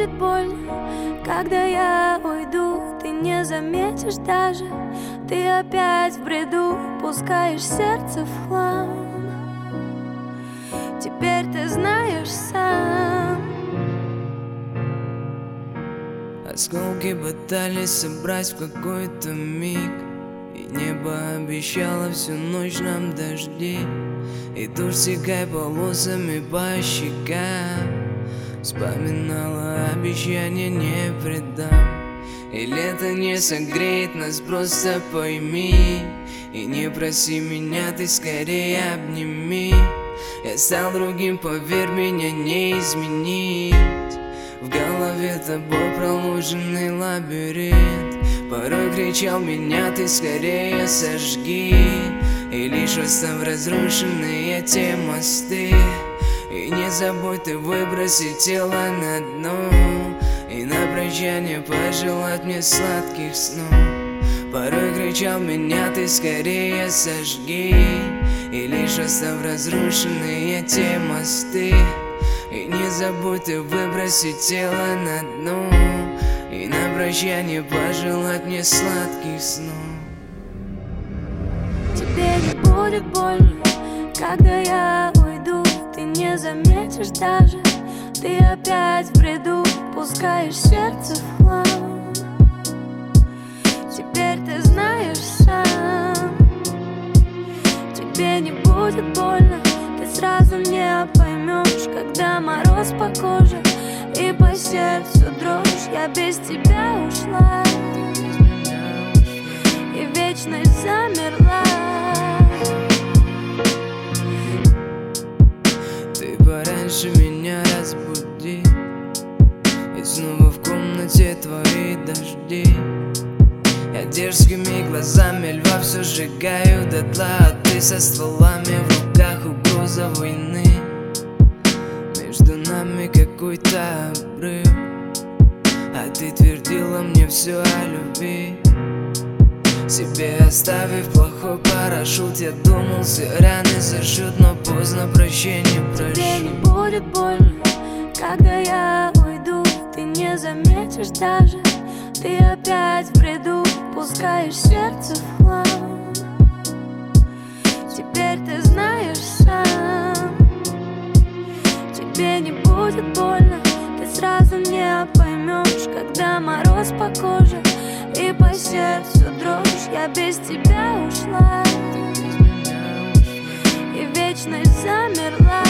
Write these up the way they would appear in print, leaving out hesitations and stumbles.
будет больно, когда я уйду. Ты не заметишь даже, ты опять в бреду пускаешь сердце в хлам. Теперь ты знаешь сам. Осколки пытались собрать в какой-то миг, и небо обещало всю ночь нам дожди, и дождь стекая полосами по щекам. Вспоминала обещание не предам, и лето не согреет нас, просто пойми. И не проси меня, ты скорее обними. Я стал другим, поверь, меня не изменить. В голове тобой проложенный лабиринт. Порой кричал меня, ты скорее сожги, и лишь оставь разрушенные те мосты. И не забудь ты выбросить тело на дно, и на прощание пожелать мне сладких снов. Порой кричал меня, ты скорее сожги, и лишь оставь разрушенные те мосты. И не забудь ты выбросить тело на дно, и на прощание пожелать мне сладких снов. Тебе не будет больно, когда я уйду. Ты не заметишь даже, ты опять в бреду пускаешь сердце в хлам. Теперь ты знаешь сам. Тебе не будет больно, ты сразу не поймешь, когда мороз по коже и по сердцу дрожь. Я без тебя ушла, и вечность замерла. Ты пораньше меня разбуди, и снова в комнате твои дожди. Я дерзкими глазами льва все сжигаю дотла, а ты со стволами в руках, угроза войны. Между нами какой-то обрыв, а ты твердила мне все о любви. Себе оставив плохой парашют, я думал, все раны зажжут, но поздно, прощения прошу. Тебе не будет больно, когда я уйду. Ты не заметишь даже, ты опять в бреду пускаешь сердце в хлам. Теперь ты знаешь сам. Тебе не будет больно, ты сразу не поймешь, когда мороз по коже и по сердцу дрожь. Я без тебя ушла, и вечность замерла.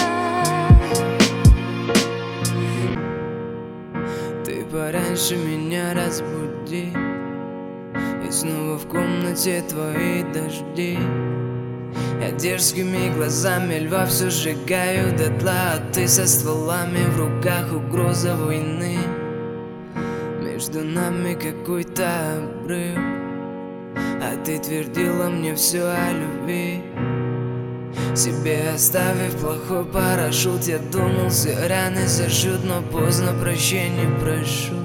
Ты пораньше меня разбуди, и снова в комнате твои дожди. Я дерзкими глазами льва все сжигаю дотла, а ты со стволами в руках, угроза войны. Между нами какой-то обрыв, а ты твердила мне все о любви. Себе оставив плохой парашют, я думал, все раны зажжут, но поздно, прощения прошу.